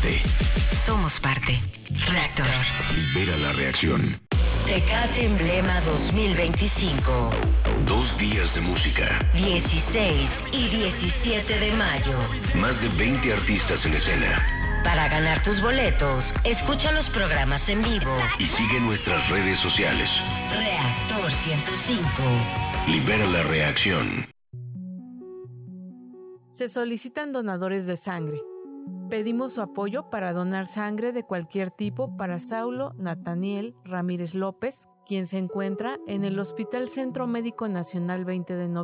parte. Somos parte. Reactor. Libera la reacción. Tecate Emblema 2025. 2 días de música. 16 y 17 de mayo. Más de 20 artistas en escena. Para ganar tus boletos, escucha los programas en vivo. Y sigue nuestras redes sociales. Reactor 105. Libera la reacción. Se solicitan donadores de sangre. Pedimos su apoyo para donar sangre de cualquier tipo para Saulo Nathaniel Ramírez López, quien se encuentra en el Hospital Centro Médico Nacional 20 de Noviembre